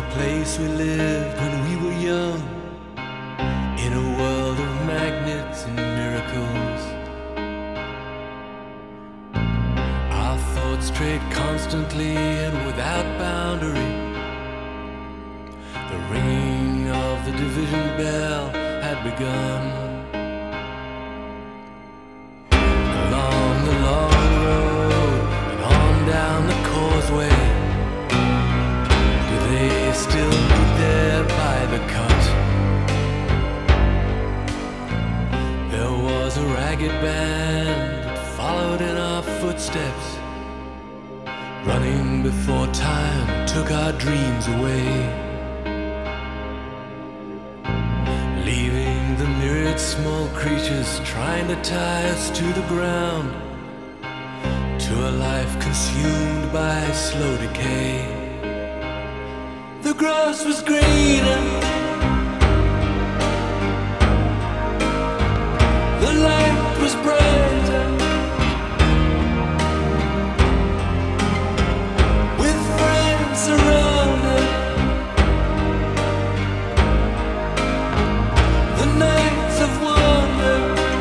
the place we lived when we were young, in a world of magnets and miracles. Our thoughts strayed constantly and without boundary. The ringing of the division bell had begun. Along the long road and on down the causeway, do they still meet there by the cut? There was a ragged band that followed in our footsteps, running before time took our dreams away, leaving the myriad small creatures trying to tie us to the ground, to a life consumed by slow decay. The grass was greener, the light was brighter, with friends around us. The nights of wonder,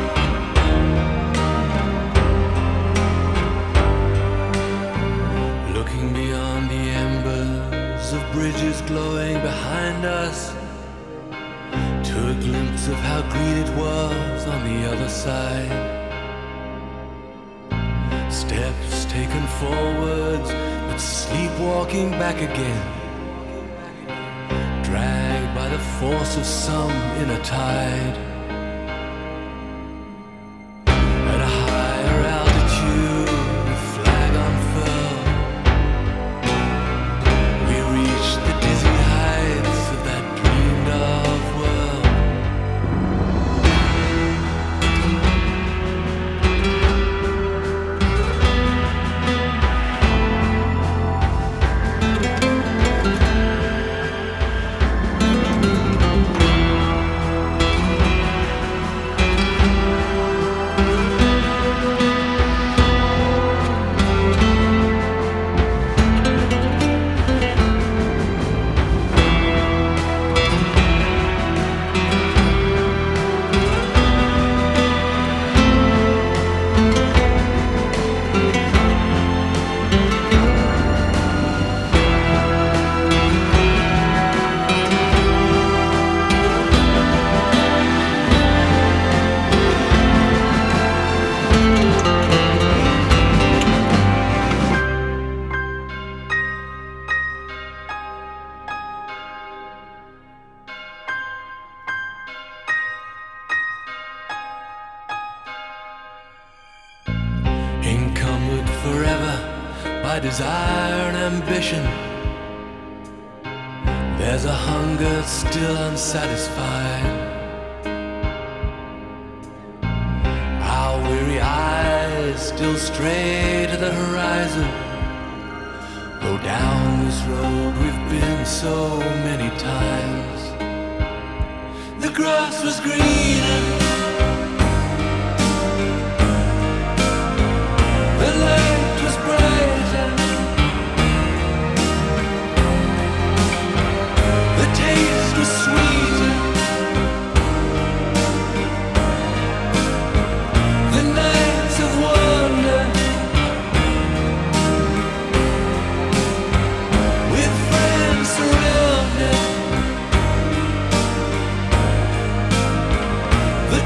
looking beyond the embers of bridges glowing behind us, to a glimpse of how green it was on the other side. Steps taken forwards, but sleepwalking back again, dragged by the force of some inner tide. At a higher altitude, the flag unfurled, we reached the dizzy heights of that dreamed of world. Encumbered forever by desire and ambition, there's a hunger still unsatisfied. Our weary eyes still stray to the horizon, though down this road we've been so many times. The grass was greener, the light was brighter, the taste was sweeter, the nights of wonder, with friends surrounded. The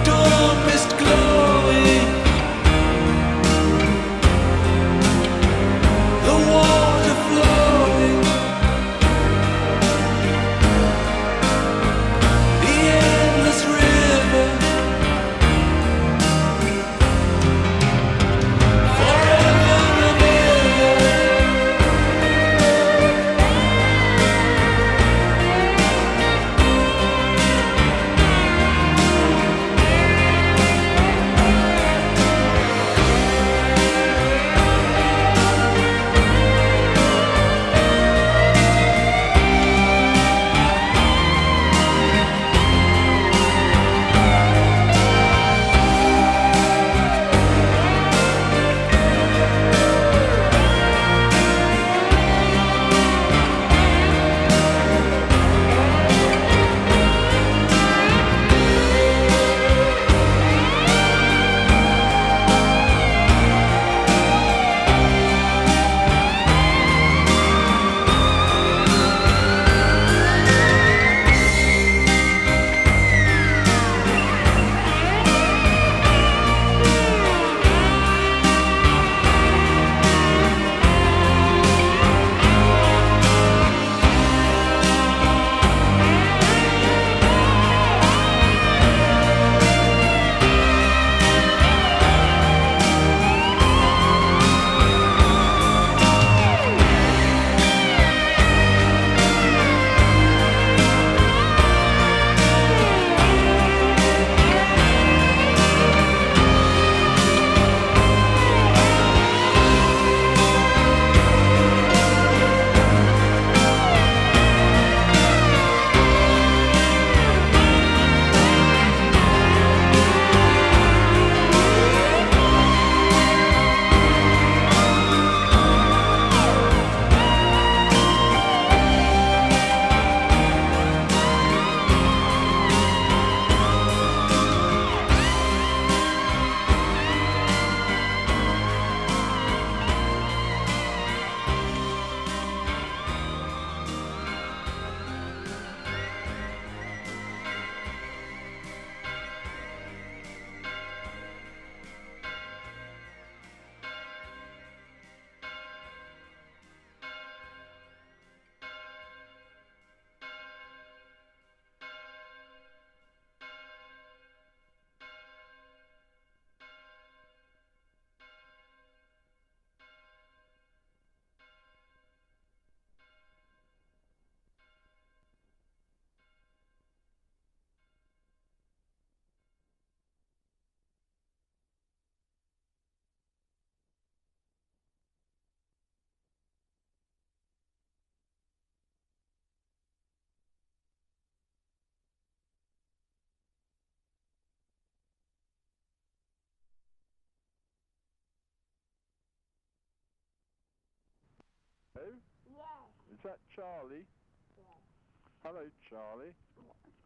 Hello? Yes. Is that Charlie? Yes. Hello, Charlie.